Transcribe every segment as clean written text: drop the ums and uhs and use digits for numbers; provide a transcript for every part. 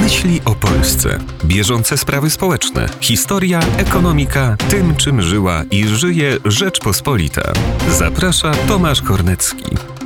Myśli o Polsce. Bieżące sprawy społeczne. Historia, ekonomika, tym czym żyła i żyje Rzeczpospolita. Zaprasza Tomasz Kornecki.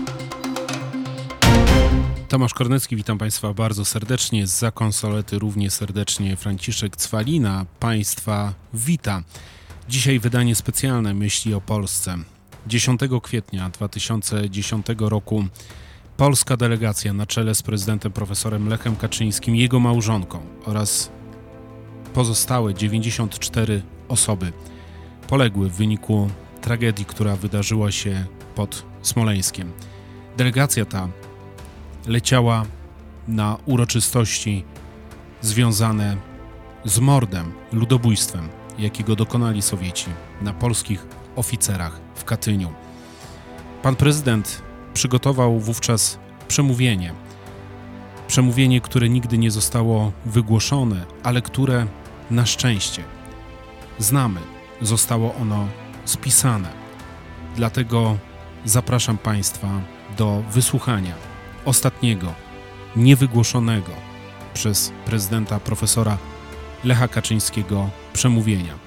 Tomasz Kornecki, witam Państwa bardzo serdecznie. Zza konsolety równie serdecznie Franciszek Cwalina Państwa wita. Dzisiaj wydanie specjalne Myśli o Polsce. 10 kwietnia 2010 roku polska delegacja na czele z prezydentem profesorem Lechem Kaczyńskim, jego małżonką oraz pozostałe 94 osoby poległy w wyniku tragedii, która wydarzyła się pod Smoleńskiem. Delegacja ta leciała na uroczystości związane z mordem, ludobójstwem, jakiego dokonali Sowieci na polskich oficerach w Katyniu. Pan prezydent przygotował wówczas przemówienie, które nigdy nie zostało wygłoszone, ale które na szczęście znamy, zostało ono spisane. Dlatego zapraszam Państwa do wysłuchania ostatniego, niewygłoszonego przez prezydenta profesora Lecha Kaczyńskiego przemówienia.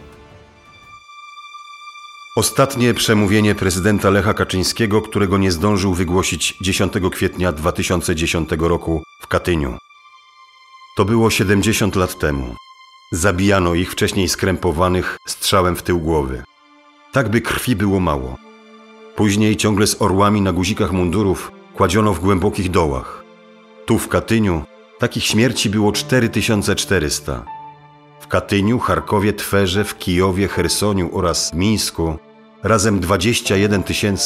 Ostatnie przemówienie prezydenta Lecha Kaczyńskiego, którego nie zdążył wygłosić 10 kwietnia 2010 roku w Katyniu. To było 70 lat temu. Zabijano ich, wcześniej skrępowanych, strzałem w tył głowy. Tak by krwi było mało. Później ciągle z orłami na guzikach mundurów kładziono w głębokich dołach. Tu w Katyniu takich śmierci było 4400. W Katyniu, Charkowie, Twerze, w Kijowie, Chersoniu oraz Mińsku razem 21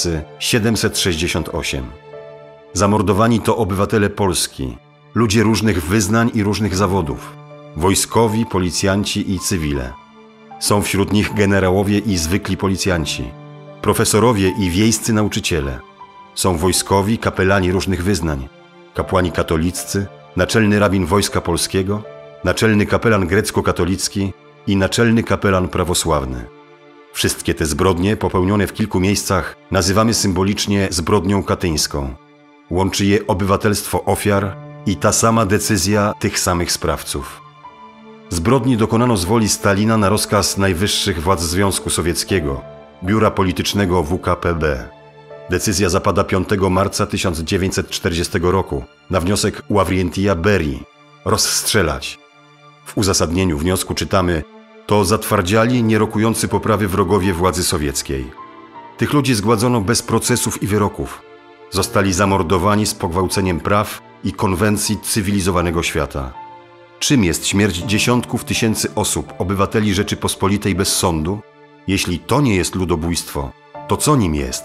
768. Zamordowani to obywatele Polski, ludzie różnych wyznań i różnych zawodów, wojskowi, policjanci i cywile. Są wśród nich generałowie i zwykli policjanci, profesorowie i wiejscy nauczyciele. Są wojskowi, kapelani różnych wyznań, kapłani katoliccy, naczelny rabin Wojska Polskiego, naczelny kapelan grecko-katolicki i naczelny kapelan prawosławny. Wszystkie te zbrodnie, popełnione w kilku miejscach, nazywamy symbolicznie zbrodnią katyńską. Łączy je obywatelstwo ofiar i ta sama decyzja tych samych sprawców. Zbrodni dokonano z woli Stalina na rozkaz najwyższych władz Związku Sowieckiego, biura politycznego WKPB. Decyzja zapada 5 marca 1940 roku na wniosek Ławrientija Berii rozstrzelać. W uzasadnieniu wniosku czytamy: to zatwardziali, nierokujący poprawy wrogowie władzy sowieckiej. Tych ludzi zgładzono bez procesów i wyroków. Zostali zamordowani z pogwałceniem praw i konwencji cywilizowanego świata. Czym jest śmierć dziesiątków tysięcy osób, obywateli Rzeczypospolitej bez sądu? Jeśli to nie jest ludobójstwo, to co nim jest?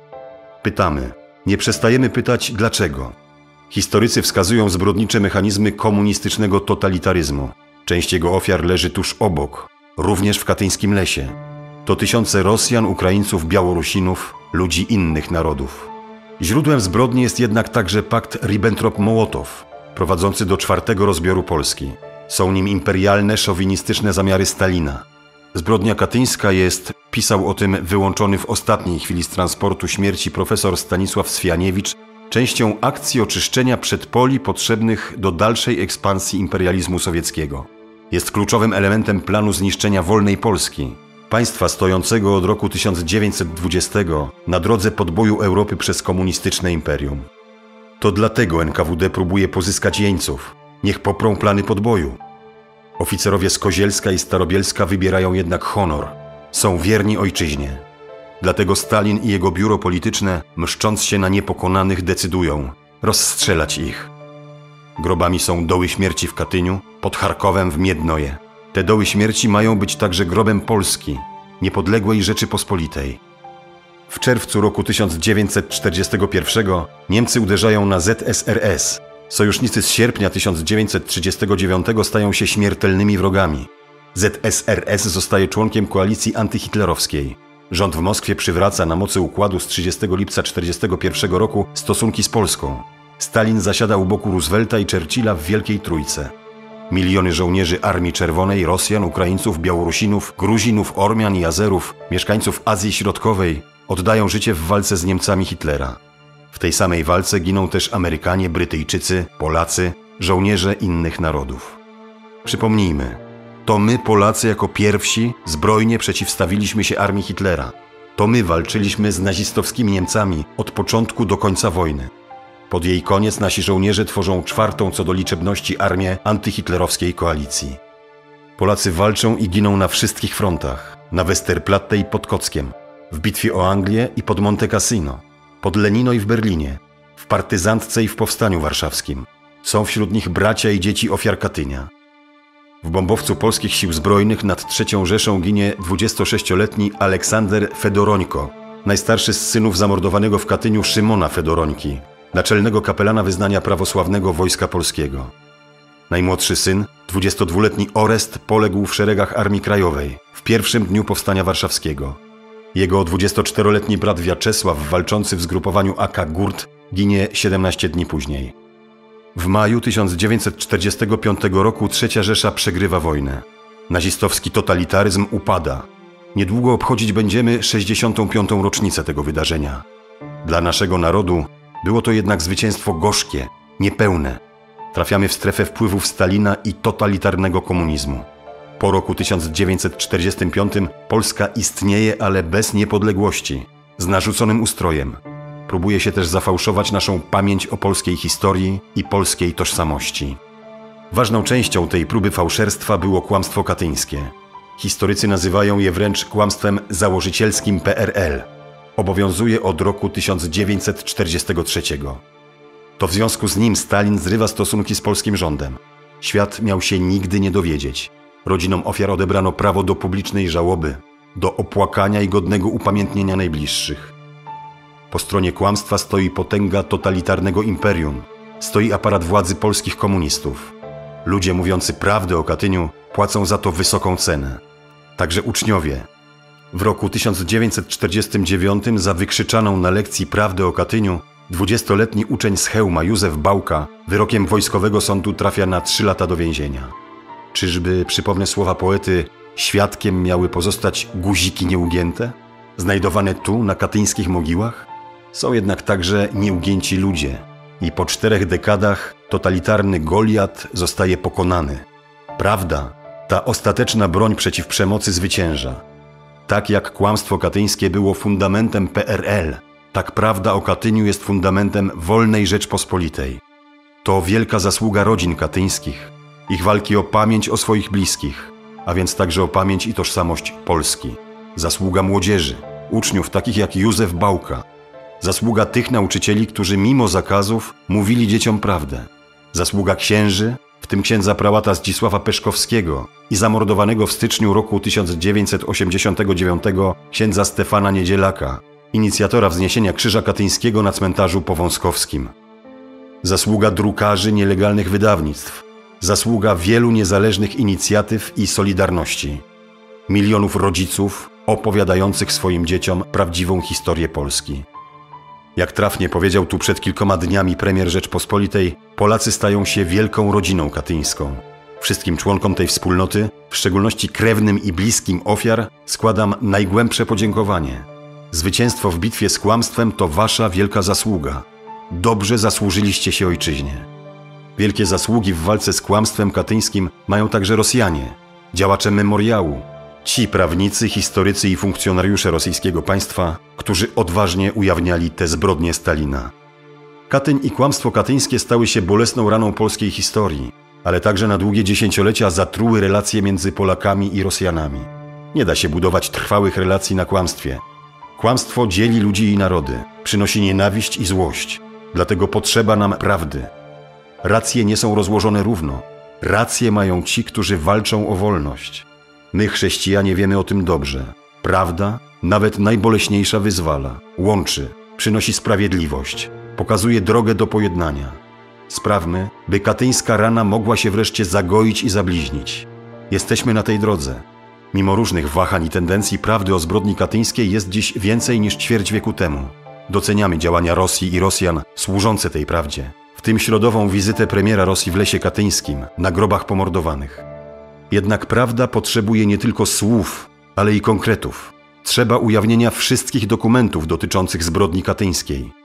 Pytamy. Nie przestajemy pytać dlaczego. Historycy wskazują zbrodnicze mechanizmy komunistycznego totalitaryzmu. Część jego ofiar leży tuż obok, również w katyńskim lesie. To tysiące Rosjan, Ukraińców, Białorusinów, ludzi innych narodów. Źródłem zbrodni jest jednak także pakt Ribbentrop-Mołotow, prowadzący do czwartego rozbioru Polski. Są nim imperialne, szowinistyczne zamiary Stalina. Zbrodnia katyńska jest, pisał o tym wyłączony w ostatniej chwili z transportu śmierci profesor Stanisław Swianiewicz, częścią akcji oczyszczenia przedpoli potrzebnych do dalszej ekspansji imperializmu sowieckiego. Jest kluczowym elementem planu zniszczenia wolnej Polski, państwa stojącego od roku 1920 na drodze podboju Europy przez komunistyczne imperium. To dlatego NKWD próbuje pozyskać jeńców. Niech poprą plany podboju. Oficerowie z Kozielska i Starobielska wybierają jednak honor. Są wierni ojczyźnie. Dlatego Stalin i jego biuro polityczne, mszcząc się na niepokonanych, decydują rozstrzelać ich. Grobami są doły śmierci w Katyniu, pod Charkowem w Miednoje. Te doły śmierci mają być także grobem Polski, niepodległej Rzeczypospolitej. W czerwcu roku 1941 Niemcy uderzają na ZSRS. Sojusznicy z sierpnia 1939 stają się śmiertelnymi wrogami. ZSRS zostaje członkiem koalicji antyhitlerowskiej. Rząd w Moskwie przywraca na mocy układu z 30 lipca 1941 roku stosunki z Polską. Stalin zasiada u boku Roosevelta i Churchilla w Wielkiej Trójce. Miliony żołnierzy Armii Czerwonej, Rosjan, Ukraińców, Białorusinów, Gruzinów, Ormian i Azerów, mieszkańców Azji Środkowej oddają życie w walce z Niemcami Hitlera. W tej samej walce giną też Amerykanie, Brytyjczycy, Polacy, żołnierze innych narodów. Przypomnijmy, to my, Polacy, jako pierwsi zbrojnie przeciwstawiliśmy się armii Hitlera. To my walczyliśmy z nazistowskimi Niemcami od początku do końca wojny. Pod jej koniec nasi żołnierze tworzą czwartą co do liczebności armię antyhitlerowskiej koalicji. Polacy walczą i giną na wszystkich frontach, na Westerplatte i pod Kockiem, w bitwie o Anglię i pod Monte Cassino, pod Lenino i w Berlinie, w partyzantce i w powstaniu warszawskim. Są wśród nich bracia i dzieci ofiar Katynia. W bombowcu polskich sił zbrojnych nad III Rzeszą ginie 26-letni Aleksander Fedorońko, najstarszy z synów zamordowanego w Katyniu Szymona Fedorońki, naczelnego kapelana wyznania prawosławnego Wojska Polskiego. Najmłodszy syn, 22-letni Orest, poległ w szeregach Armii Krajowej w pierwszym dniu Powstania Warszawskiego. Jego 24-letni brat Wiaczesław, walczący w zgrupowaniu AK Gurt, ginie 17 dni później. W maju 1945 roku III Rzesza przegrywa wojnę. Nazistowski totalitaryzm upada. Niedługo obchodzić będziemy 65. rocznicę tego wydarzenia. Dla naszego narodu było to jednak zwycięstwo gorzkie, niepełne. Trafiamy w strefę wpływów Stalina i totalitarnego komunizmu. Po roku 1945 Polska istnieje, ale bez niepodległości, z narzuconym ustrojem. Próbuje się też zafałszować naszą pamięć o polskiej historii i polskiej tożsamości. Ważną częścią tej próby fałszerstwa było kłamstwo katyńskie. Historycy nazywają je wręcz kłamstwem założycielskim PRL. Obowiązuje od roku 1943. To w związku z nim Stalin zrywa stosunki z polskim rządem. Świat miał się nigdy nie dowiedzieć. Rodzinom ofiar odebrano prawo do publicznej żałoby, do opłakania i godnego upamiętnienia najbliższych. Po stronie kłamstwa stoi potęga totalitarnego imperium, stoi aparat władzy polskich komunistów. Ludzie mówiący prawdę o Katyniu płacą za to wysoką cenę. Także uczniowie. W roku 1949 za wykrzyczaną na lekcji prawdę o Katyniu 20-letni uczeń z Chełma Józef Bałka wyrokiem wojskowego sądu trafia na 3 lata do więzienia. Czyżby, przypomnę słowa poety, świadkiem miały pozostać guziki nieugięte, znajdowane tu na katyńskich mogiłach? Są jednak także nieugięci ludzie i po 4 dekadach totalitarny Goliat zostaje pokonany. Prawda, ta ostateczna broń przeciw przemocy zwycięża. Tak jak kłamstwo katyńskie było fundamentem PRL, tak prawda o Katyniu jest fundamentem wolnej Rzeczpospolitej. To wielka zasługa rodzin katyńskich, ich walki o pamięć o swoich bliskich, a więc także o pamięć i tożsamość Polski. Zasługa młodzieży, uczniów takich jak Józef Bałka. Zasługa tych nauczycieli, którzy mimo zakazów mówili dzieciom prawdę. Zasługa księży, w tym księdza prałata Zdzisława Peszkowskiego i zamordowanego w styczniu roku 1989 księdza Stefana Niedzielaka, inicjatora wzniesienia Krzyża Katyńskiego na cmentarzu powązkowskim. Zasługa drukarzy nielegalnych wydawnictw. Zasługa wielu niezależnych inicjatyw i solidarności. Milionów rodziców opowiadających swoim dzieciom prawdziwą historię Polski. Jak trafnie powiedział tu przed kilkoma dniami premier Rzeczpospolitej, Polacy stają się wielką rodziną katyńską. Wszystkim członkom tej wspólnoty, w szczególności krewnym i bliskim ofiar, składam najgłębsze podziękowanie. Zwycięstwo w bitwie z kłamstwem to wasza wielka zasługa. Dobrze zasłużyliście się ojczyźnie. Wielkie zasługi w walce z kłamstwem katyńskim mają także Rosjanie, działacze memoriału, ci prawnicy, historycy i funkcjonariusze rosyjskiego państwa, którzy odważnie ujawniali te zbrodnie Stalina. Katyń i kłamstwo katyńskie stały się bolesną raną polskiej historii, ale także na długie dziesięciolecia zatruły relacje między Polakami i Rosjanami. Nie da się budować trwałych relacji na kłamstwie. Kłamstwo dzieli ludzi i narody, przynosi nienawiść i złość. Dlatego potrzeba nam prawdy. Racje nie są rozłożone równo. Racje mają ci, którzy walczą o wolność. My, chrześcijanie, wiemy o tym dobrze. Prawda, nawet najboleśniejsza, wyzwala, łączy, przynosi sprawiedliwość, pokazuje drogę do pojednania. Sprawmy, by katyńska rana mogła się wreszcie zagoić i zabliźnić. Jesteśmy na tej drodze. Mimo różnych wahań i tendencji, prawdy o zbrodni katyńskiej jest dziś więcej niż ćwierć wieku temu. Doceniamy działania Rosji i Rosjan służące tej prawdzie, w tym środową wizytę premiera Rosji w Lesie Katyńskim, na grobach pomordowanych. Jednak prawda potrzebuje nie tylko słów, ale i konkretów. Trzeba ujawnienia wszystkich dokumentów dotyczących zbrodni katyńskiej.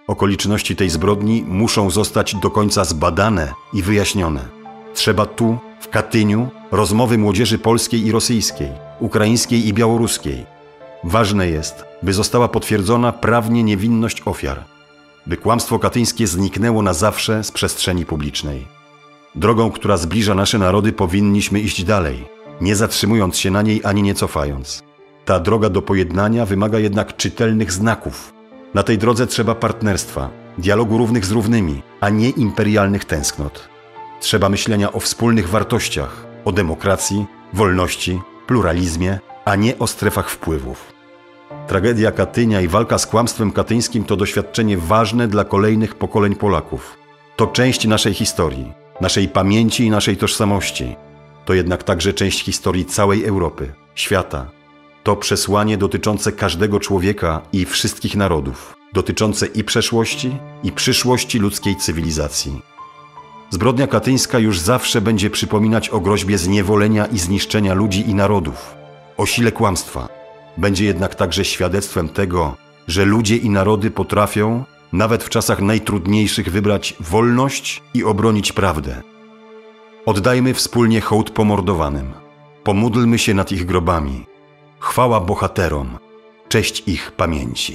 Okoliczności tej zbrodni muszą zostać do końca zbadane i wyjaśnione. Trzeba tu, w Katyniu, rozmowy młodzieży polskiej i rosyjskiej, ukraińskiej i białoruskiej. Ważne jest, by została potwierdzona prawnie niewinność ofiar, by kłamstwo katyńskie zniknęło na zawsze z przestrzeni publicznej. Drogą, która zbliża nasze narody, powinniśmy iść dalej, nie zatrzymując się na niej ani nie cofając. Ta droga do pojednania wymaga jednak czytelnych znaków. Na tej drodze trzeba partnerstwa, dialogu równych z równymi, a nie imperialnych tęsknot. Trzeba myślenia o wspólnych wartościach, o demokracji, wolności, pluralizmie, a nie o strefach wpływów. Tragedia Katynia i walka z kłamstwem katyńskim to doświadczenie ważne dla kolejnych pokoleń Polaków. To część naszej historii, naszej pamięci i naszej tożsamości. To jednak także część historii całej Europy, świata. To przesłanie dotyczące każdego człowieka i wszystkich narodów, dotyczące i przeszłości, i przyszłości ludzkiej cywilizacji. Zbrodnia katyńska już zawsze będzie przypominać o groźbie zniewolenia i zniszczenia ludzi i narodów, o sile kłamstwa. Będzie jednak także świadectwem tego, że ludzie i narody potrafią, nawet w czasach najtrudniejszych, wybrać wolność i obronić prawdę. Oddajmy wspólnie hołd pomordowanym. Pomódlmy się nad ich grobami. Chwała bohaterom, cześć ich pamięci.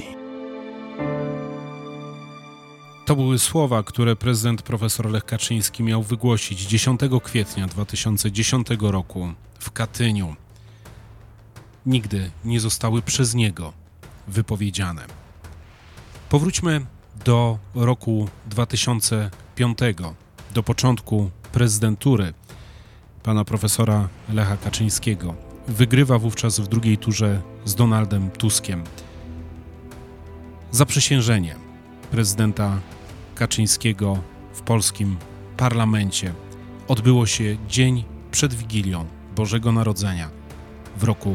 To były słowa, które prezydent profesor Lech Kaczyński miał wygłosić 10 kwietnia 2010 roku w Katyniu. Nigdy nie zostały przez niego wypowiedziane. Powróćmy do roku 2005, do początku prezydentury pana profesora Lecha Kaczyńskiego. Wygrywa wówczas w drugiej turze z Donaldem Tuskiem. Zaprzysiężenie prezydenta Kaczyńskiego w polskim parlamencie odbyło się dzień przed Wigilią Bożego Narodzenia w roku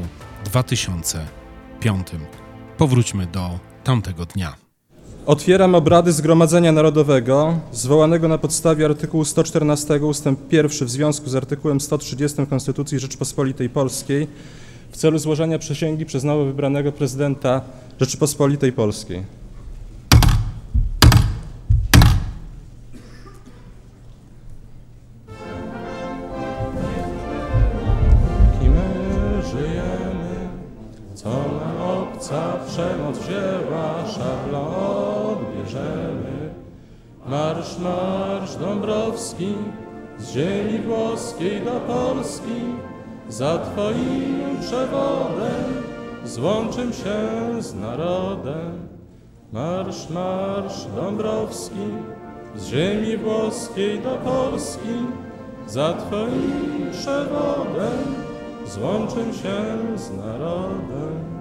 2005. Powróćmy do tamtego dnia. Otwieram obrady Zgromadzenia Narodowego zwołanego na podstawie artykułu 114 ust. 1 w związku z artykułem 130 Konstytucji Rzeczypospolitej Polskiej w celu złożenia przysięgi przez nowo wybranego prezydenta Rzeczypospolitej Polskiej. Przemoc wzięła, szablą odbierzemy. Marsz, marsz Dąbrowski, z ziemi włoskiej do Polski, za Twoim przewodem złączym się z narodem. Marsz, marsz Dąbrowski, z ziemi włoskiej do Polski, za Twoim przewodem złączym się z narodem.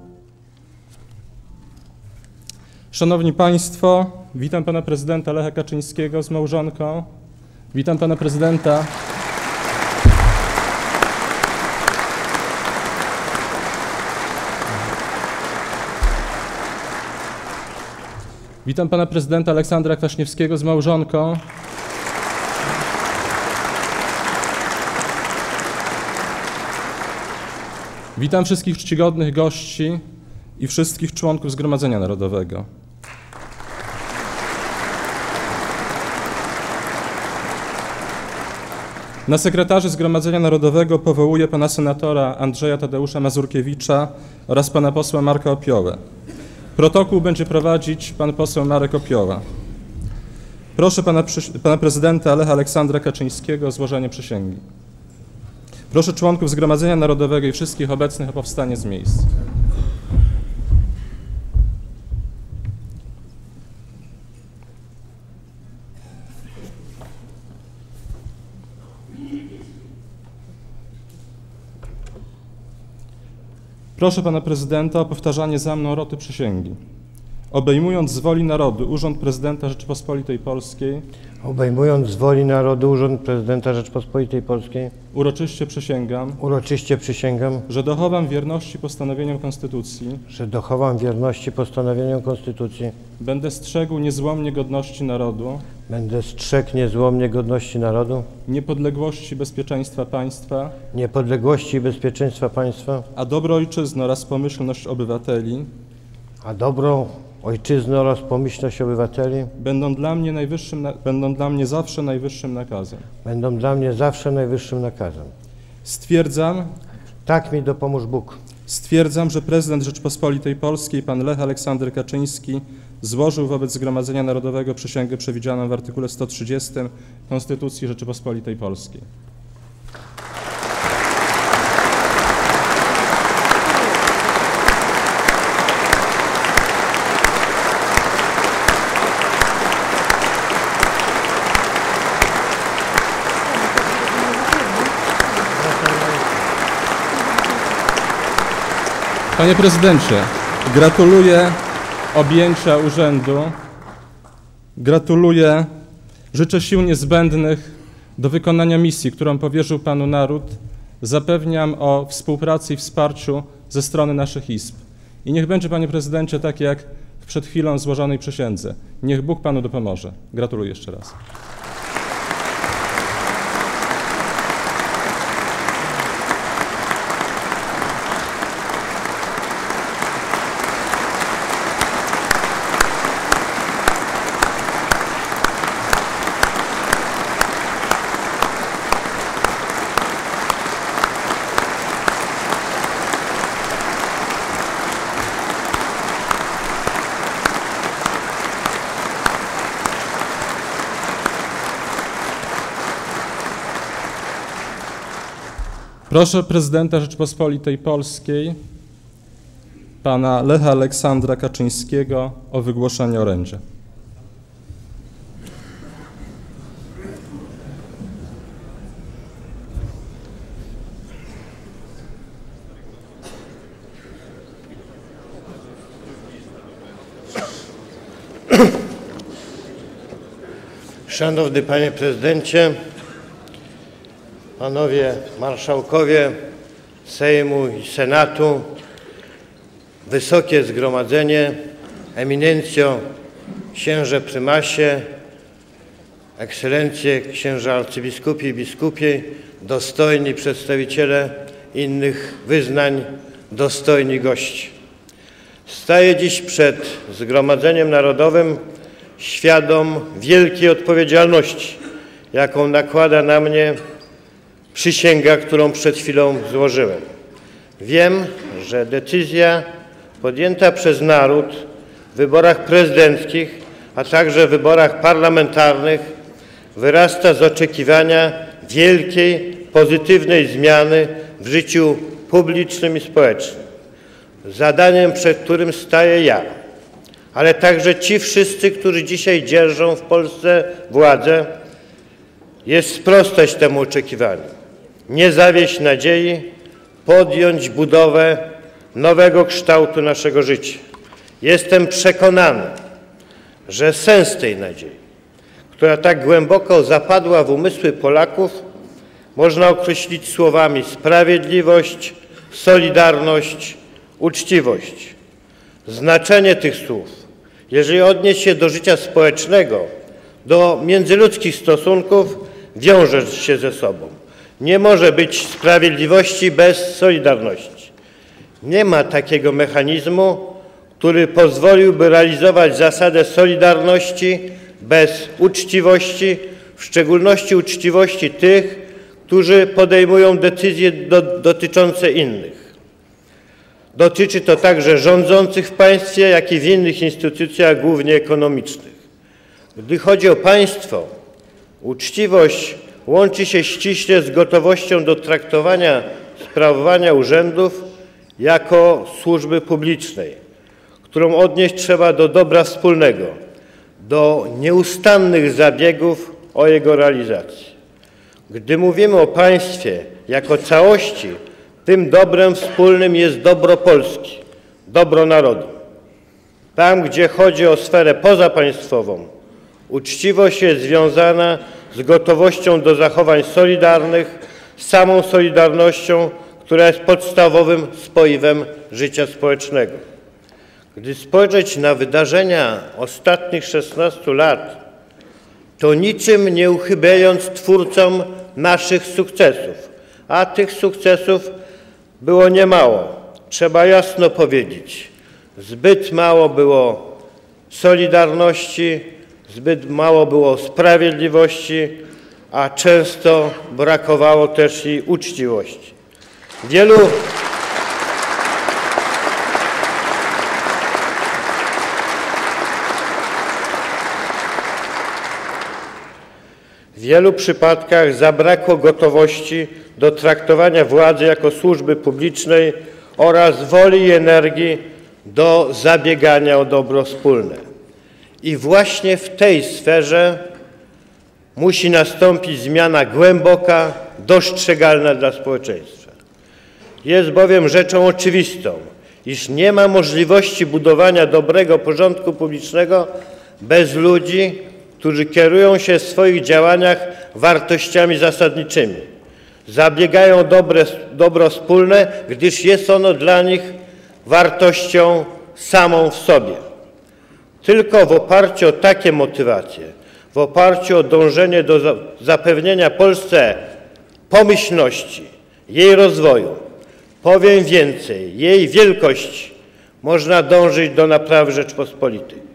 Szanowni Państwo, witam Pana Prezydenta Lecha Kaczyńskiego z małżonką. Witam Pana Prezydenta. Witam Pana Prezydenta Aleksandra Kwaśniewskiego z małżonką. Witam wszystkich czcigodnych gości i wszystkich członków Zgromadzenia Narodowego. Na sekretarzy Zgromadzenia Narodowego powołuję pana senatora Andrzeja Tadeusza Mazurkiewicza oraz pana posła Marka Opiołę. Protokół będzie prowadzić pan poseł Marek Opioła. Proszę pana prezydenta Lecha Aleksandra Kaczyńskiego o złożenie przysięgi. Proszę członków Zgromadzenia Narodowego i wszystkich obecnych o powstanie z miejsc. Proszę pana prezydenta o powtarzanie za mną roty przysięgi. Obejmując z woli narodu urząd prezydenta Rzeczypospolitej Polskiej, obejmując z woli narodu urząd prezydenta Rzeczypospolitej Polskiej, uroczyście przysięgam, że dochowam wierności postanowieniom Konstytucji, będę strzegł niezłomnie godności narodu, niepodległości i bezpieczeństwa państwa, a dobro ojczyzny oraz pomyślność obywateli, ojczyzny oraz pomyślność obywateli będą dla mnie zawsze najwyższym nakazem. będą dla mnie zawsze najwyższym nakazem. Stwierdzam, Tak mi dopomóż Bóg. Stwierdzam, że prezydent Rzeczypospolitej Polskiej, pan Lech Aleksander Kaczyński, złożył wobec Zgromadzenia Narodowego przysięgę przewidzianą w artykule 130 Konstytucji Rzeczypospolitej Polskiej. Panie prezydencie, gratuluję objęcia urzędu, gratuluję, życzę sił niezbędnych do wykonania misji, którą powierzył panu naród. Zapewniam o współpracy i wsparciu ze strony naszych izb. I niech będzie, panie prezydencie, tak jak w przed chwilą złożonej przysiędze. Niech Bóg panu dopomoże. Gratuluję jeszcze raz. Proszę prezydenta Rzeczypospolitej Polskiej, pana Lecha Aleksandra Kaczyńskiego o wygłoszenie orędzia. Szanowny Panie Prezydencie, Panowie Marszałkowie Sejmu i Senatu, Wysokie Zgromadzenie, Eminencjo, Księże Prymasie, Ekscelencje, Księża Arcybiskupi i Biskupi, dostojni przedstawiciele innych wyznań, dostojni gości. Staję dziś przed Zgromadzeniem Narodowym świadom wielkiej odpowiedzialności, jaką nakłada na mnie przysięga, którą przed chwilą złożyłem. Wiem, że decyzja podjęta przez naród w wyborach prezydenckich, a także w wyborach parlamentarnych wyrasta z oczekiwania wielkiej, pozytywnej zmiany w życiu publicznym i społecznym. Zadaniem, przed którym staję ja, ale także ci wszyscy, którzy dzisiaj dzierżą w Polsce władzę, jest sprostać temu oczekiwaniu. Nie zawieść nadziei, podjąć budowę nowego kształtu naszego życia. Jestem przekonany, że sens tej nadziei, która tak głęboko zapadła w umysły Polaków, można określić słowami sprawiedliwość, solidarność, uczciwość. Znaczenie tych słów, jeżeli odnieść się do życia społecznego, do międzyludzkich stosunków, wiąże się ze sobą. Nie może być sprawiedliwości bez solidarności. Nie ma takiego mechanizmu, który pozwoliłby realizować zasadę solidarności bez uczciwości, w szczególności uczciwości tych, którzy podejmują decyzje dotyczące innych. Dotyczy to także rządzących w państwie, jak i w innych instytucjach, głównie ekonomicznych. Gdy chodzi o państwo, uczciwość łączy się ściśle z gotowością do traktowania sprawowania urzędów jako służby publicznej, którą odnieść trzeba do dobra wspólnego, do nieustannych zabiegów o jego realizację. Gdy mówimy o państwie jako całości, tym dobrem wspólnym jest dobro Polski, dobro narodu. Tam, gdzie chodzi o sferę pozapaństwową, uczciwość jest związana z gotowością do zachowań solidarnych, z samą solidarnością, która jest podstawowym spoiwem życia społecznego. Gdy spojrzeć na wydarzenia ostatnich 16 lat, to niczym nie uchybiając twórcom naszych sukcesów, a tych sukcesów było niemało. Trzeba jasno powiedzieć, zbyt mało było solidarności, zbyt mało było sprawiedliwości, a często brakowało też i uczciwości. W wielu przypadkach zabrakło gotowości do traktowania władzy jako służby publicznej oraz woli i energii do zabiegania o dobro wspólne. I właśnie w tej sferze musi nastąpić zmiana głęboka, dostrzegalna dla społeczeństwa. Jest bowiem rzeczą oczywistą, iż nie ma możliwości budowania dobrego porządku publicznego bez ludzi, którzy kierują się w swoich działaniach wartościami zasadniczymi. Zabiegają o dobro wspólne, gdyż jest ono dla nich wartością samą w sobie. Tylko w oparciu o takie motywacje, w oparciu o dążenie do zapewnienia Polsce pomyślności, jej rozwoju, powiem więcej, jej wielkości, można dążyć do naprawy Rzeczpospolitej.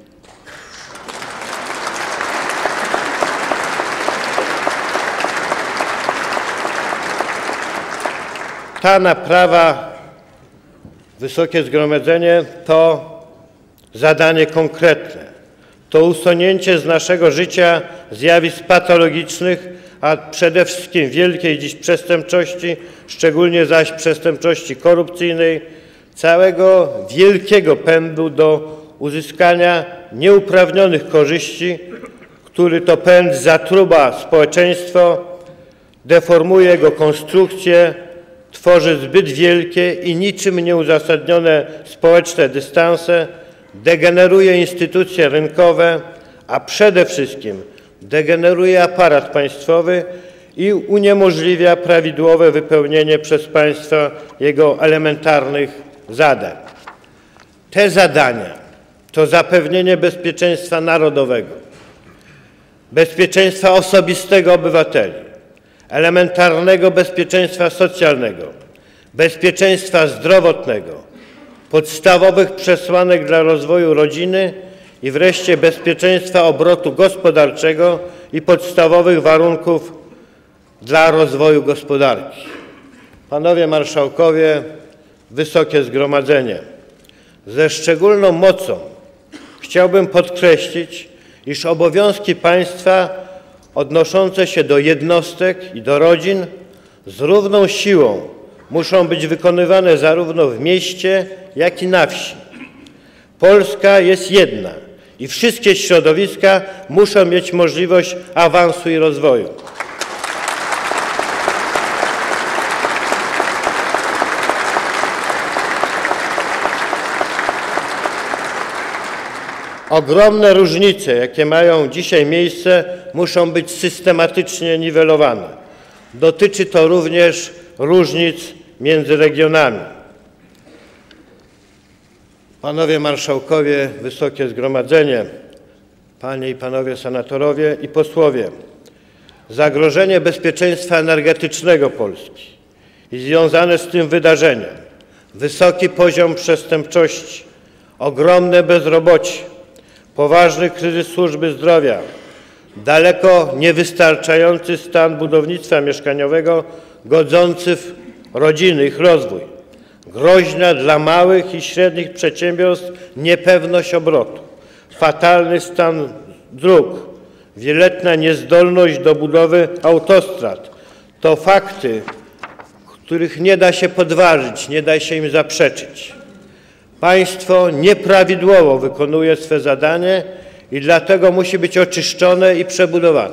Ta naprawa, Wysokie Zgromadzenie, to zadanie konkretne. To usunięcie z naszego życia zjawisk patologicznych, a przede wszystkim wielkiej dziś przestępczości, szczególnie zaś przestępczości korupcyjnej, całego wielkiego pędu do uzyskania nieuprawnionych korzyści, który to pęd zatruwa społeczeństwo, deformuje jego konstrukcję, tworzy zbyt wielkie i niczym nieuzasadnione społeczne dystanse, degeneruje instytucje rynkowe, a przede wszystkim degeneruje aparat państwowy i uniemożliwia prawidłowe wypełnienie przez państwo jego elementarnych zadań. Te zadania to zapewnienie bezpieczeństwa narodowego, bezpieczeństwa osobistego obywateli, elementarnego bezpieczeństwa socjalnego, bezpieczeństwa zdrowotnego, podstawowych przesłanek dla rozwoju rodziny i wreszcie bezpieczeństwa obrotu gospodarczego i podstawowych warunków dla rozwoju gospodarki. Panowie Marszałkowie, Wysokie Zgromadzenie, ze szczególną mocą chciałbym podkreślić, iż obowiązki państwa odnoszące się do jednostek i do rodzin z równą siłą muszą być wykonywane zarówno w mieście, jak i na wsi. Polska jest jedna i wszystkie środowiska muszą mieć możliwość awansu i rozwoju. Ogromne różnice, jakie mają dzisiaj miejsce, muszą być systematycznie niwelowane. Dotyczy to również różnic między regionami. Panowie Marszałkowie, Wysokie Zgromadzenie, Panie i Panowie Senatorowie i Posłowie, zagrożenie bezpieczeństwa energetycznego Polski i związane z tym wydarzenia, wysoki poziom przestępczości, ogromne bezrobocie, poważny kryzys służby zdrowia, daleko niewystarczający stan budownictwa mieszkaniowego godzący w rodziny, ich rozwój, groźna dla małych i średnich przedsiębiorstw niepewność obrotu, fatalny stan dróg, wieloletnia niezdolność do budowy autostrad to fakty, których nie da się podważyć, nie da się im zaprzeczyć. Państwo nieprawidłowo wykonuje swe zadanie i dlatego musi być oczyszczone i przebudowane.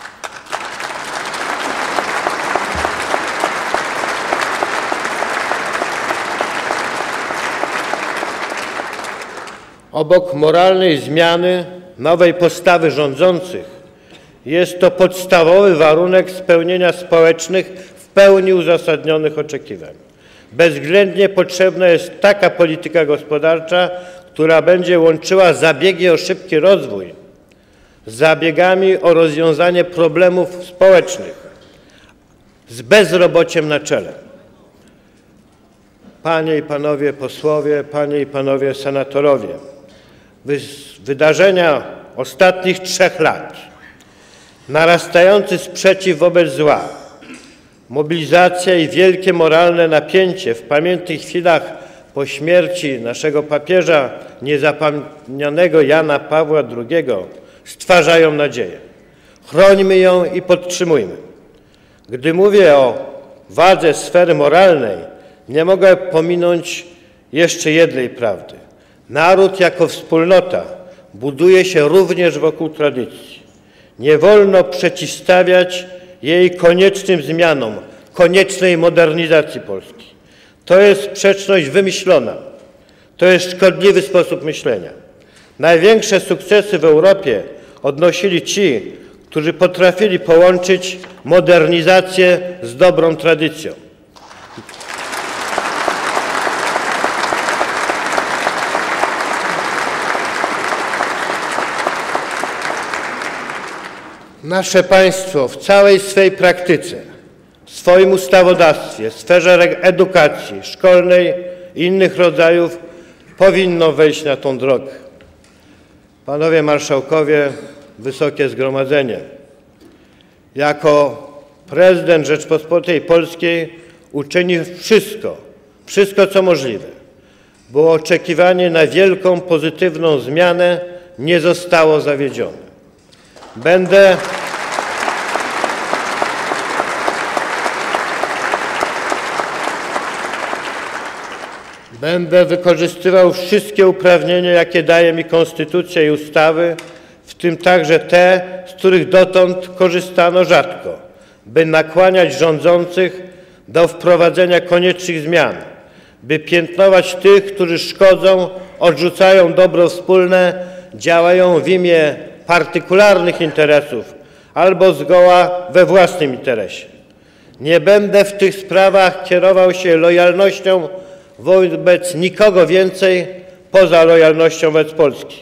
Obok moralnej zmiany, nowej postawy rządzących jest to podstawowy warunek spełnienia społecznych w pełni uzasadnionych oczekiwań. Bezwzględnie potrzebna jest taka polityka gospodarcza, która będzie łączyła zabiegi o szybki rozwój z zabiegami o rozwiązanie problemów społecznych, z bezrobociem na czele. Panie i Panowie Posłowie, Panie i Panowie Senatorowie, Wydarzenia ostatnich 3 lat, narastający sprzeciw wobec zła, mobilizacja i wielkie moralne napięcie w pamiętnych chwilach po śmierci naszego papieża niezapomnianego Jana Pawła II stwarzają nadzieję. Chrońmy ją i podtrzymujmy. Gdy mówię o wadze sfery moralnej, nie mogę pominąć jeszcze jednej prawdy. Naród jako wspólnota buduje się również wokół tradycji. Nie wolno przeciwstawiać jej koniecznym zmianom, koniecznej modernizacji Polski. To jest sprzeczność wymyślona. To jest szkodliwy sposób myślenia. Największe sukcesy w Europie odnosili ci, którzy potrafili połączyć modernizację z dobrą tradycją. Nasze państwo w całej swej praktyce, w swoim ustawodawstwie, w sferze edukacji szkolnej i innych rodzajów powinno wejść na tą drogę. Panowie marszałkowie, Wysokie Zgromadzenie, jako prezydent Rzeczypospolitej Polskiej uczyni wszystko co możliwe, by oczekiwanie na wielką, pozytywną zmianę nie zostało zawiedzione. Będę wykorzystywał wszystkie uprawnienia, jakie daje mi Konstytucja i ustawy, w tym także te, z których dotąd korzystano rzadko, by nakłaniać rządzących do wprowadzenia koniecznych zmian, by piętnować tych, którzy szkodzą, odrzucają dobro wspólne, działają w imię partykularnych interesów albo zgoła we własnym interesie. Nie będę w tych sprawach kierował się lojalnością wobec nikogo więcej poza lojalnością wobec Polski.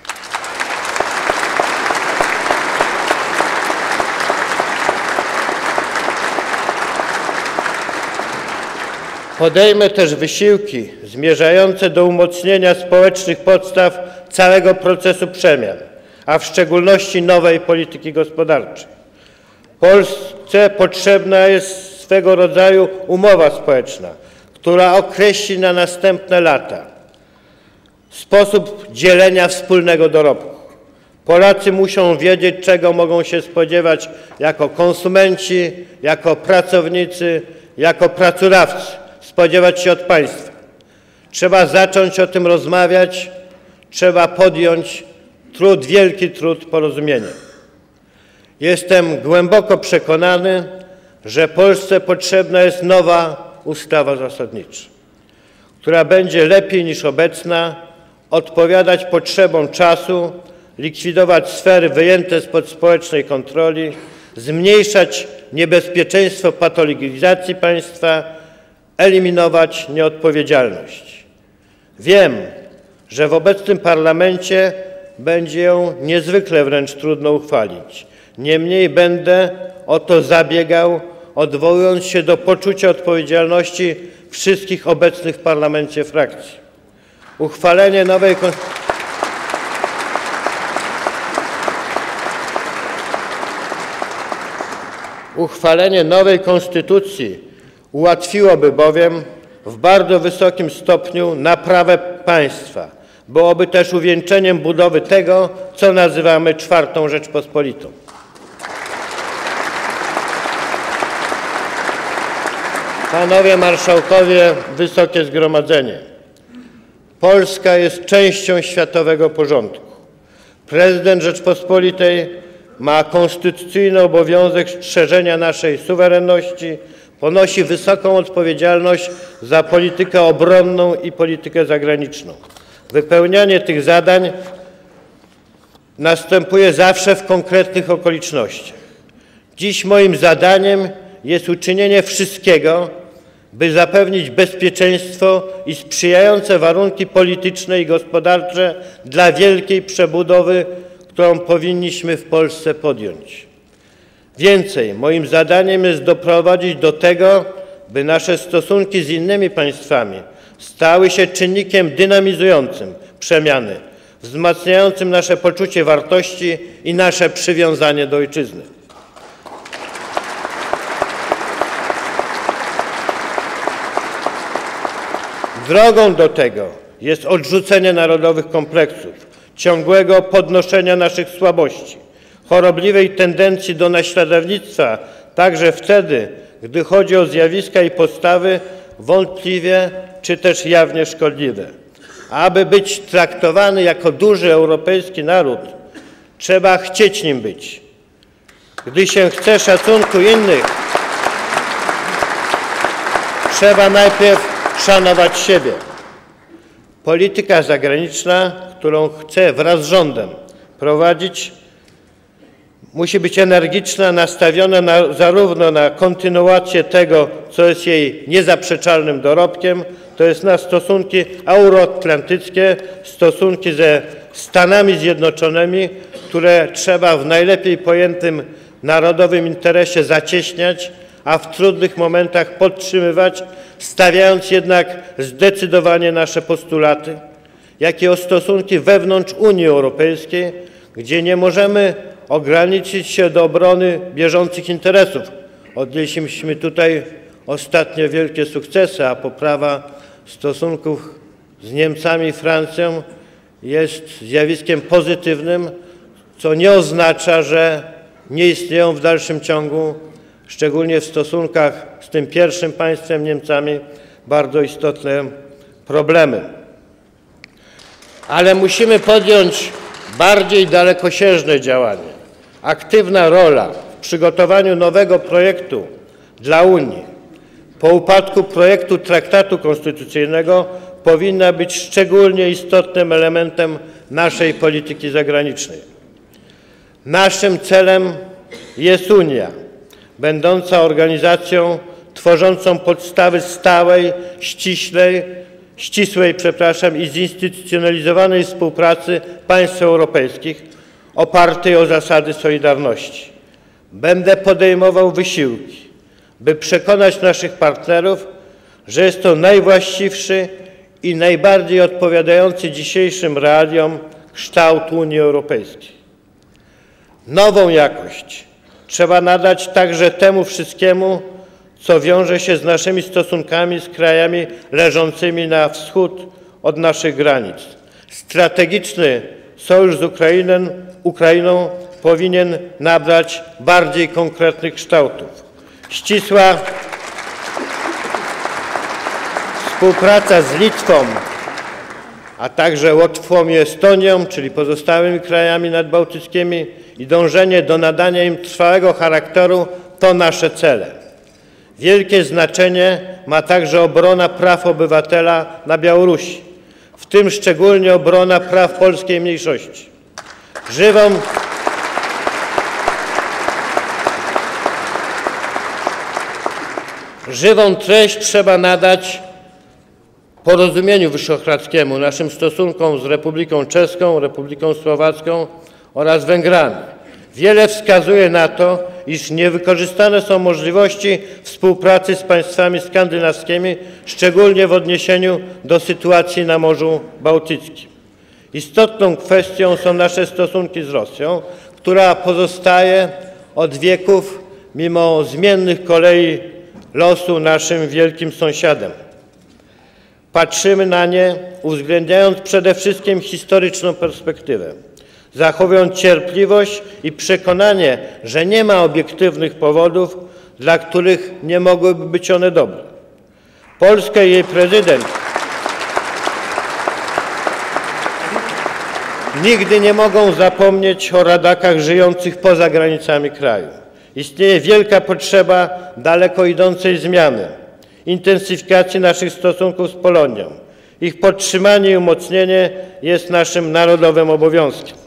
Podejmę też wysiłki zmierzające do umocnienia społecznych podstaw całego procesu przemian, a w szczególności nowej polityki gospodarczej. Polsce potrzebna jest swego rodzaju umowa społeczna, która określi na następne lata sposób dzielenia wspólnego dorobku. Polacy muszą wiedzieć, czego mogą się spodziewać jako konsumenci, jako pracownicy, jako pracodawcy, spodziewać się od państwa. Trzeba zacząć o tym rozmawiać, trzeba podjąć wielki trud porozumienia. Jestem głęboko przekonany, że Polsce potrzebna jest nowa ustawa zasadnicza, która będzie lepiej niż obecna odpowiadać potrzebom czasu, likwidować sfery wyjęte spod społecznej kontroli, zmniejszać niebezpieczeństwo patologizacji państwa, eliminować nieodpowiedzialność. Wiem, że w obecnym parlamencie będzie ją niezwykle wręcz trudno uchwalić. Niemniej będę o to zabiegał, odwołując się do poczucia odpowiedzialności wszystkich obecnych w parlamencie frakcji. Uchwalenie nowej konstytucji ułatwiłoby bowiem w bardzo wysokim stopniu naprawę państwa. Byłoby też uwieńczeniem budowy tego, co nazywamy czwartą Rzeczpospolitą. Panowie marszałkowie, Wysokie Zgromadzenie, Polska jest częścią światowego porządku. Prezydent Rzeczpospolitej ma konstytucyjny obowiązek strzeżenia naszej suwerenności, ponosi wysoką odpowiedzialność za politykę obronną i politykę zagraniczną. Wypełnianie tych zadań następuje zawsze w konkretnych okolicznościach. Dziś moim zadaniem jest uczynienie wszystkiego, by zapewnić bezpieczeństwo i sprzyjające warunki polityczne i gospodarcze dla wielkiej przebudowy, którą powinniśmy w Polsce podjąć. Więcej, moim zadaniem jest doprowadzić do tego, by nasze stosunki z innymi państwami stały się czynnikiem dynamizującym przemiany, wzmacniającym nasze poczucie wartości i nasze przywiązanie do ojczyzny. Drogą do tego jest odrzucenie narodowych kompleksów, ciągłego podnoszenia naszych słabości, chorobliwej tendencji do naśladownictwa, także wtedy, gdy chodzi o zjawiska i postawy wątpliwie czy też jawnie szkodliwe. Aby być traktowany jako duży europejski naród, trzeba chcieć nim być. Gdy się chce szacunku innych, trzeba najpierw szanować siebie. Polityka zagraniczna, którą chcę wraz z rządem prowadzić, musi być energiczna, nastawiona zarówno na kontynuację tego, co jest jej niezaprzeczalnym dorobkiem, to jest na stosunki euroatlantyckie, stosunki ze Stanami Zjednoczonymi, które trzeba w najlepiej pojętym narodowym interesie zacieśniać, a w trudnych momentach podtrzymywać, stawiając jednak zdecydowanie nasze postulaty, jak i o stosunki wewnątrz Unii Europejskiej, gdzie nie możemy ograniczyć się do obrony bieżących interesów. Odnieśliśmy tutaj ostatnio wielkie sukcesy, a poprawa stosunków z Niemcami i Francją jest zjawiskiem pozytywnym, co nie oznacza, że nie istnieją w dalszym ciągu, szczególnie w stosunkach z tym pierwszym państwem, Niemcami, bardzo istotne problemy. Ale musimy podjąć bardziej dalekosiężne działanie. Aktywna rola w przygotowaniu nowego projektu dla Unii po upadku projektu traktatu konstytucyjnego powinna być szczególnie istotnym elementem naszej polityki zagranicznej. Naszym celem jest Unia, będąca organizacją tworzącą podstawy stałej, ścisłej i zinstytucjonalizowanej współpracy państw europejskich opartej o zasady solidarności. Będę podejmował wysiłki, by przekonać naszych partnerów, że jest to najwłaściwszy i najbardziej odpowiadający dzisiejszym realiom kształt Unii Europejskiej. Nową jakość trzeba nadać także temu wszystkiemu, co wiąże się z naszymi stosunkami z krajami leżącymi na wschód od naszych granic. Strategiczny sojusz z Ukrainą powinien nabrać bardziej konkretnych kształtów. Ścisła współpraca z Litwą, a także Łotwą i Estonią, czyli pozostałymi krajami nadbałtyckimi, i dążenie do nadania im trwałego charakteru to nasze cele. Wielkie znaczenie ma także obrona praw obywatela na Białorusi, w tym szczególnie obrona praw polskiej mniejszości. Żywą treść trzeba nadać porozumieniu wyszehradzkiemu, naszym stosunkom z Republiką Czeską, Republiką Słowacką oraz Węgrami. Wiele wskazuje na to, iż niewykorzystane są możliwości współpracy z państwami skandynawskimi, szczególnie w odniesieniu do sytuacji na Morzu Bałtyckim. Istotną kwestią są nasze stosunki z Rosją, która pozostaje od wieków, mimo zmiennych kolei losu, naszym wielkim sąsiadem. Patrzymy na nie, uwzględniając przede wszystkim historyczną perspektywę, zachowując cierpliwość i przekonanie, że nie ma obiektywnych powodów, dla których nie mogłyby być one dobre. Polska i jej prezydent nigdy nie mogą zapomnieć o rodakach żyjących poza granicami kraju. Istnieje wielka potrzeba daleko idącej zmiany, intensyfikacji naszych stosunków z Polonią. Ich podtrzymanie i umocnienie jest naszym narodowym obowiązkiem.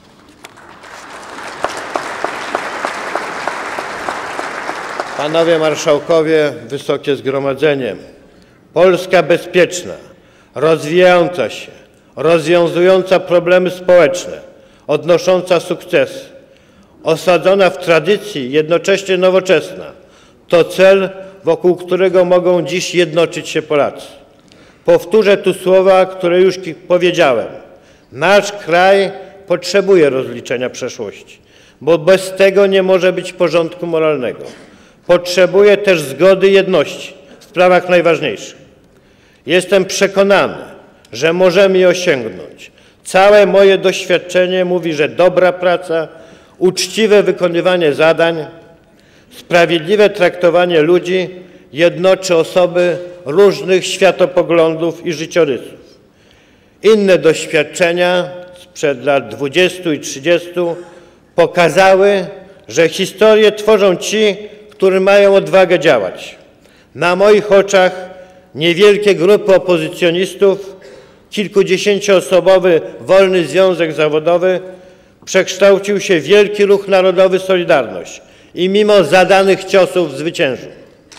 Panowie Marszałkowie, Wysokie Zgromadzenie, Polska bezpieczna, rozwijająca się, rozwiązująca problemy społeczne, odnosząca sukcesy, osadzona w tradycji, jednocześnie nowoczesna, to cel, wokół którego mogą dziś jednoczyć się Polacy. Powtórzę tu słowa, które już powiedziałem. Nasz kraj potrzebuje rozliczenia przeszłości, bo bez tego nie może być porządku moralnego. Potrzebuje też zgody i jedności w sprawach najważniejszych. Jestem przekonany, że możemy je osiągnąć. Całe moje doświadczenie mówi, że dobra praca, uczciwe wykonywanie zadań, sprawiedliwe traktowanie ludzi jednoczy osoby różnych światopoglądów i życiorysów. Inne doświadczenia sprzed lat 20 i 30 pokazały, że historię tworzą ci, którzy mają odwagę działać. Na moich oczach niewielkie grupy opozycjonistów, kilkudziesięcioosobowy wolny związek zawodowy przekształcił się w wielki ruch narodowy Solidarność i mimo zadanych ciosów zwyciężył.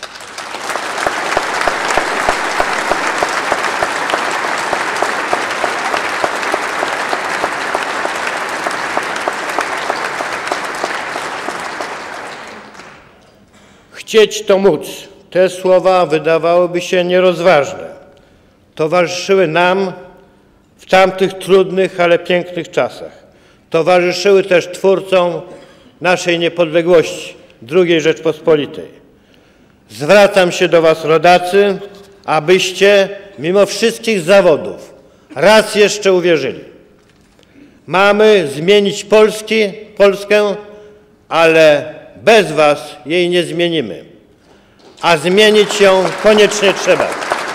Chcieć to móc. Te słowa wydawałyby się nierozważne. Towarzyszyły nam w tamtych trudnych, ale pięknych czasach. Towarzyszyły też twórcom naszej niepodległości, II Rzeczpospolitej. Zwracam się do was, rodacy, abyście mimo wszystkich zawodów raz jeszcze uwierzyli. Mamy zmienić Polskę, ale bez was jej nie zmienimy, a zmienić ją koniecznie trzeba.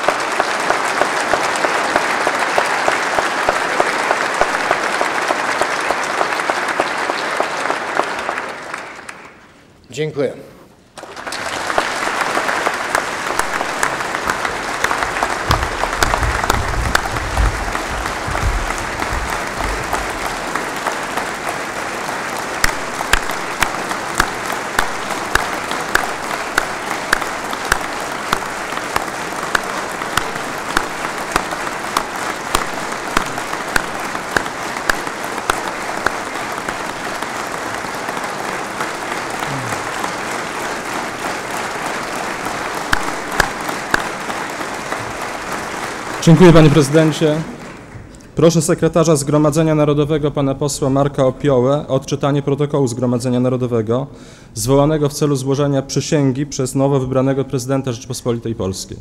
Dziękuję. Dziękuję, panie prezydencie. Proszę sekretarza Zgromadzenia Narodowego, pana posła Marka Opiołę, o odczytanie protokołu Zgromadzenia Narodowego zwołanego w celu złożenia przysięgi przez nowo wybranego prezydenta Rzeczypospolitej Polskiej.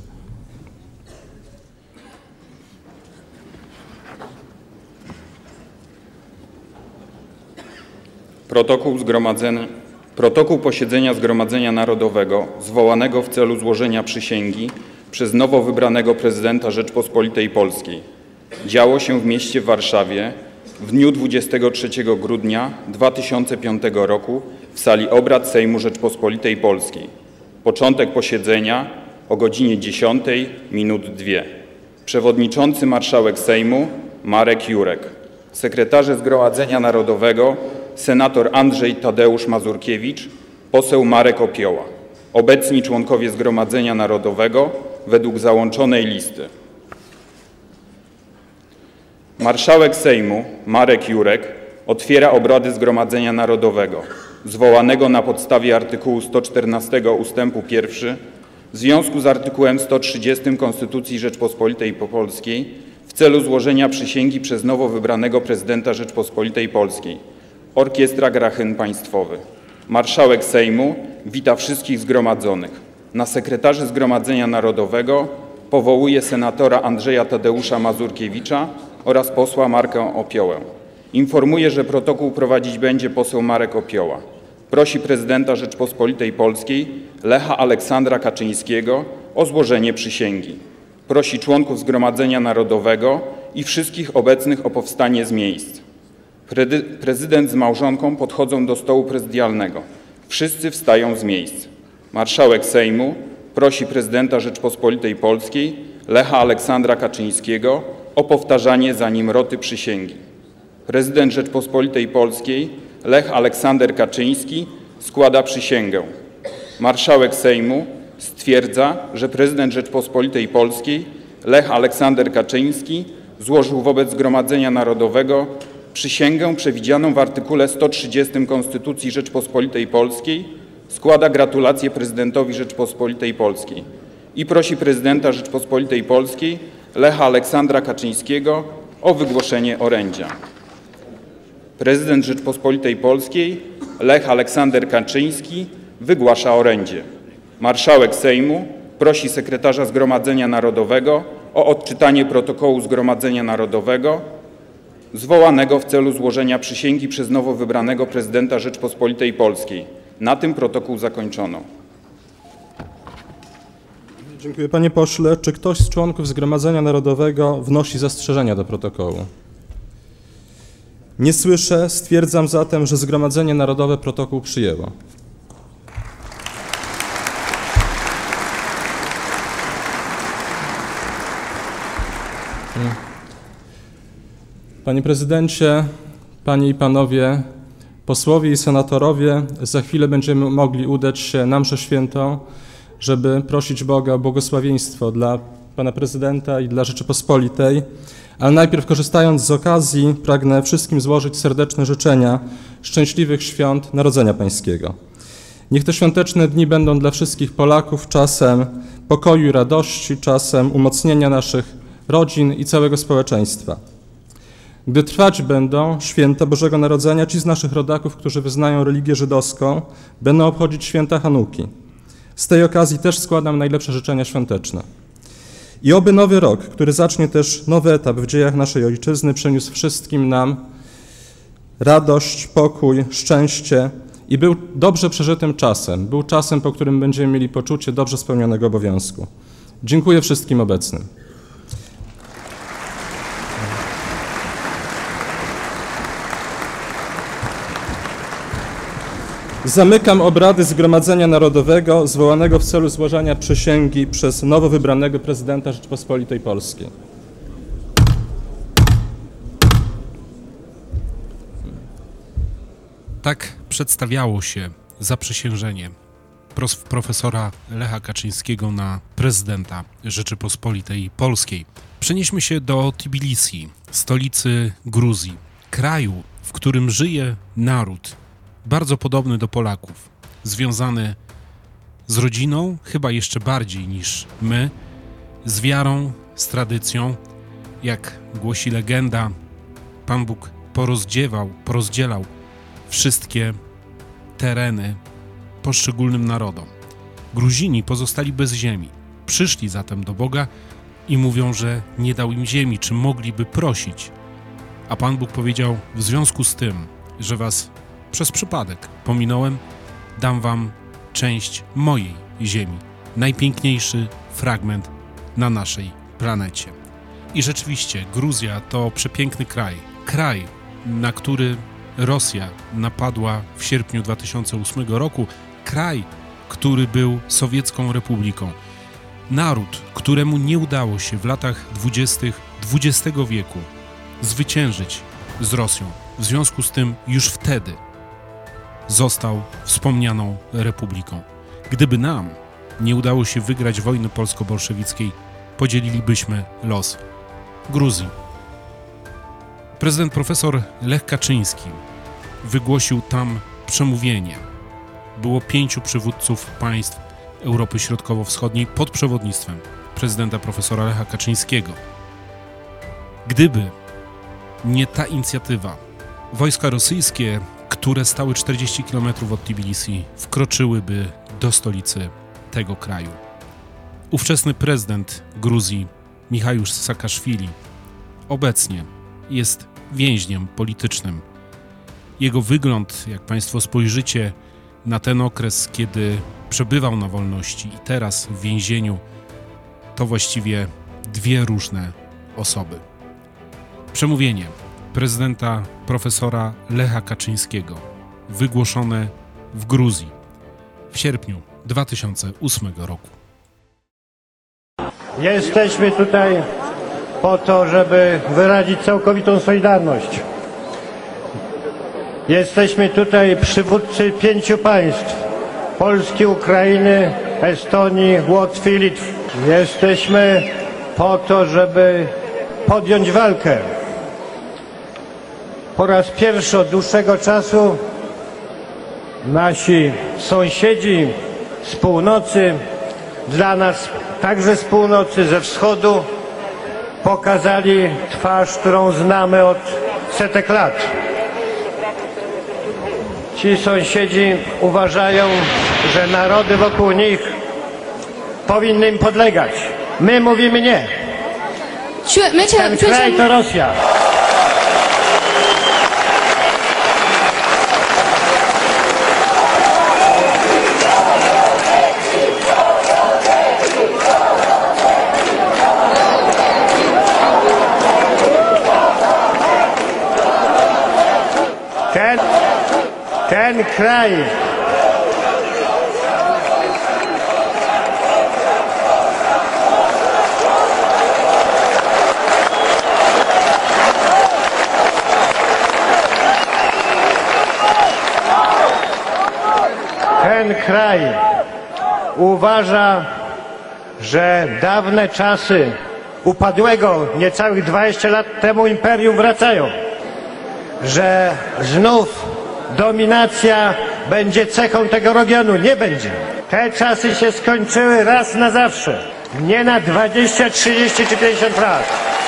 Protokół posiedzenia Zgromadzenia Narodowego zwołanego w celu złożenia przysięgi przez nowo wybranego prezydenta Rzeczpospolitej Polskiej. Działo się w mieście Warszawie w dniu 23 grudnia 2005 roku w sali obrad Sejmu Rzeczpospolitej Polskiej. Początek posiedzenia o godzinie 10 minut 2. Przewodniczący marszałek Sejmu Marek Jurek. Sekretarze Zgromadzenia Narodowego senator Andrzej Tadeusz Mazurkiewicz, poseł Marek Opioła. Obecni członkowie Zgromadzenia Narodowego według załączonej listy. Marszałek Sejmu Marek Jurek otwiera obrady Zgromadzenia Narodowego, zwołanego na podstawie artykułu 114 ustępu 1 w związku z artykułem 130 Konstytucji Rzeczpospolitej Polskiej w celu złożenia przysięgi przez nowo wybranego prezydenta Rzeczpospolitej Polskiej. Orkiestra Grachyn Państwowy. Marszałek Sejmu wita wszystkich zgromadzonych. Na sekretarzy Zgromadzenia Narodowego powołuje senatora Andrzeja Tadeusza Mazurkiewicza oraz posła Marka Opiołę. Informuje, że protokół prowadzić będzie poseł Marek Opioła. Prosi prezydenta Rzeczpospolitej Polskiej Lecha Aleksandra Kaczyńskiego o złożenie przysięgi. Prosi członków Zgromadzenia Narodowego i wszystkich obecnych o powstanie z miejsc. Prezydent z małżonką podchodzą do stołu prezydialnego. Wszyscy wstają z miejsc. Marszałek Sejmu prosi prezydenta Rzeczpospolitej Polskiej Lecha Aleksandra Kaczyńskiego o powtarzanie za nim roty przysięgi. Prezydent Rzeczpospolitej Polskiej Lech Aleksander Kaczyński składa przysięgę. Marszałek Sejmu stwierdza, że prezydent Rzeczpospolitej Polskiej Lech Aleksander Kaczyński złożył wobec Zgromadzenia Narodowego przysięgę przewidzianą w artykule 130 Konstytucji Rzeczpospolitej Polskiej, składa gratulacje prezydentowi Rzeczpospolitej Polskiej i prosi prezydenta Rzeczpospolitej Polskiej Lecha Aleksandra Kaczyńskiego o wygłoszenie orędzia. Prezydent Rzeczpospolitej Polskiej Lech Aleksander Kaczyński wygłasza orędzie. Marszałek Sejmu prosi sekretarza Zgromadzenia Narodowego o odczytanie protokołu Zgromadzenia Narodowego zwołanego w celu złożenia przysięgi przez nowo wybranego prezydenta Rzeczpospolitej Polskiej. Na tym protokół zakończono. Dziękuję, panie pośle. Czy ktoś z członków Zgromadzenia Narodowego wnosi zastrzeżenia do protokołu? Nie słyszę. Stwierdzam zatem, że Zgromadzenie Narodowe protokół przyjęło. Panie prezydencie, panie i panowie posłowie i senatorowie, za chwilę będziemy mogli udać się na mszę świętą, żeby prosić Boga o błogosławieństwo dla pana prezydenta i dla Rzeczypospolitej. Ale najpierw, korzystając z okazji, pragnę wszystkim złożyć serdeczne życzenia szczęśliwych świąt Narodzenia Pańskiego. Niech te świąteczne dni będą dla wszystkich Polaków czasem pokoju i radości, czasem umocnienia naszych rodzin i całego społeczeństwa. Gdy trwać będą święta Bożego Narodzenia, ci z naszych rodaków, którzy wyznają religię żydowską, będą obchodzić święta Hanuki. Z tej okazji też składam najlepsze życzenia świąteczne. I oby nowy rok, który zacznie też nowy etap w dziejach naszej ojczyzny, przyniósł wszystkim nam radość, pokój, szczęście i był dobrze przeżytym czasem. Był czasem, po którym będziemy mieli poczucie dobrze spełnionego obowiązku. Dziękuję wszystkim obecnym. Zamykam obrady Zgromadzenia Narodowego zwołanego w celu złożenia przysięgi przez nowo wybranego prezydenta Rzeczypospolitej Polskiej. Tak przedstawiało się zaprzysiężenie profesora Lecha Kaczyńskiego na prezydenta Rzeczypospolitej Polskiej. Przenieśmy się do Tbilisi, stolicy Gruzji, kraju, w którym żyje naród bardzo podobny do Polaków, związany z rodziną, chyba jeszcze bardziej niż my, z wiarą, z jak głosi legenda, Pan Bóg porozdzielał wszystkie tereny poszczególnym narodom. Gruzini pozostali bez ziemi. Przyszli zatem do Boga i mówią, że nie dał im ziemi, czy mogliby prosić. A Pan Bóg powiedział, w związku z tym, że was przez przypadek pominąłem, dam wam część mojej ziemi. Najpiękniejszy fragment na naszej planecie. I rzeczywiście Gruzja to przepiękny kraj. Kraj, na który Rosja napadła w sierpniu 2008 roku. Kraj, który był sowiecką republiką. Naród, któremu nie udało się w latach 20. XX wieku zwyciężyć z Rosją. W związku z tym już wtedy został wspomnianą republiką. Gdyby nam nie udało się wygrać wojny polsko-bolszewickiej, podzielilibyśmy los Gruzji. Prezydent profesor Lech Kaczyński wygłosił tam przemówienie. Było 5 przywódców państw Europy Środkowo-Wschodniej pod przewodnictwem prezydenta profesora Lecha Kaczyńskiego. Gdyby nie ta inicjatywa, wojska rosyjskie, które stały 40 km od Tbilisi, wkroczyłyby do stolicy tego kraju. Ówczesny prezydent Gruzji, Michaisz Saakaszwili, obecnie jest więźniem politycznym. Jego wygląd, jak Państwo spojrzycie na ten okres, kiedy przebywał na wolności i teraz w więzieniu, to właściwie dwie różne osoby. Przemówienie prezydenta profesora Lecha Kaczyńskiego, wygłoszone w Gruzji w sierpniu 2008 roku. Jesteśmy tutaj po to, żeby wyrazić całkowitą solidarność. Jesteśmy tutaj przywódcy 5 państw: Polski, Ukrainy, Estonii, Łotwy, Litwy. Jesteśmy po to, żeby podjąć walkę. Po raz pierwszy od dłuższego czasu nasi sąsiedzi z północy, dla nas także z północy, ze wschodu, pokazali twarz, którą znamy od setek lat. Ci sąsiedzi uważają, że narody wokół nich powinny im podlegać. My mówimy nie. Ten kraj to Rosja. Ten kraj uważa, że dawne czasy upadłego niecałych 20 lat temu imperium wracają, że znów dominacja będzie cechą tego regionu. Nie będzie. Te czasy się skończyły raz na zawsze. Nie na 20, 30 czy 50 lat.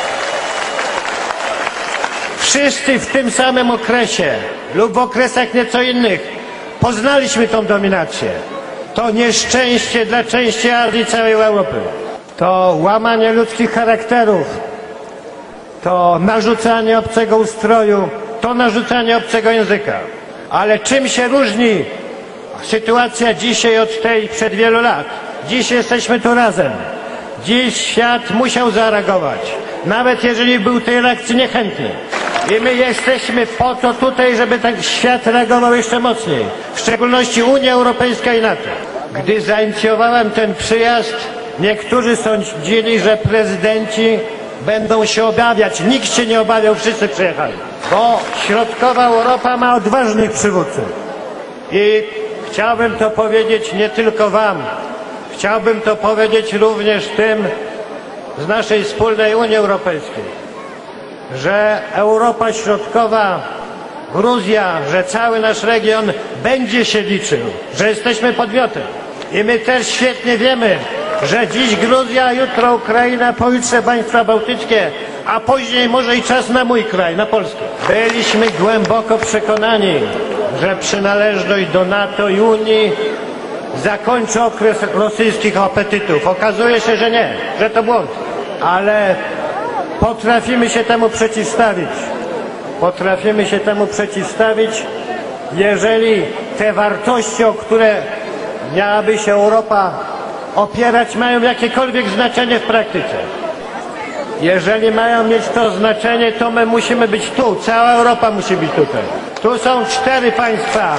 Wszyscy w tym samym okresie lub w okresach nieco innych poznaliśmy tą dominację. To nieszczęście dla części Azji i całej Europy. To łamanie ludzkich charakterów. To narzucanie obcego ustroju. To narzucanie obcego języka. Ale czym się różni sytuacja dzisiaj od tej przed wielu lat? Dziś jesteśmy tu razem. Dziś świat musiał zareagować. Nawet jeżeli był tej reakcji niechętny. I my jesteśmy po to tutaj, żeby ten świat reagował jeszcze mocniej. W szczególności Unia Europejska i NATO. Gdy zainicjowałem ten przyjazd, niektórzy sądzili, że prezydenci będą się obawiać. Nikt się nie obawiał, wszyscy przyjechali. Bo środkowa Europa ma odważnych przywódców. I chciałbym to powiedzieć nie tylko wam. Chciałbym to powiedzieć również tym z naszej wspólnej Unii Europejskiej, że Europa Środkowa, Gruzja, że cały nasz region będzie się liczył, że jesteśmy podmiotem. I my też świetnie wiemy, że dziś Gruzja, jutro Ukraina, pojutrze państwa bałtyckie, a później może i czas na mój kraj, na Polskę. Byliśmy głęboko przekonani, że przynależność do NATO i Unii zakończy okres rosyjskich apetytów. Okazuje się, że nie, że to błąd. Ale potrafimy się temu przeciwstawić. Potrafimy się temu przeciwstawić, jeżeli te wartości, o które miałaby się Europa opierać, mają jakiekolwiek znaczenie w praktyce. Jeżeli mają mieć to znaczenie, to my musimy być tu. Cała Europa musi być tutaj. Tu są 4 państwa.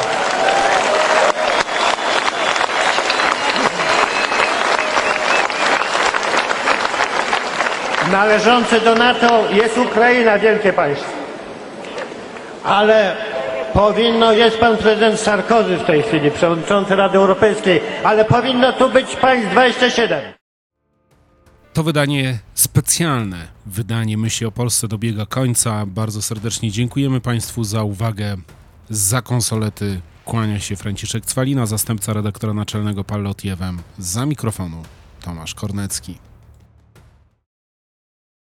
Należące do NATO jest Ukraina, wielkie państwo. Ale jest pan prezydent Sarkozy w tej chwili, przewodniczący Rady Europejskiej, ale powinno tu być państw 27. To wydanie specjalne, wydanie Myśli o Polsce dobiega końca. Bardzo serdecznie dziękujemy Państwu za uwagę. Za konsolety kłania się Franciszek Cwalina, zastępca redaktora naczelnego Pallotti FM. Za mikrofonu Tomasz Kornecki.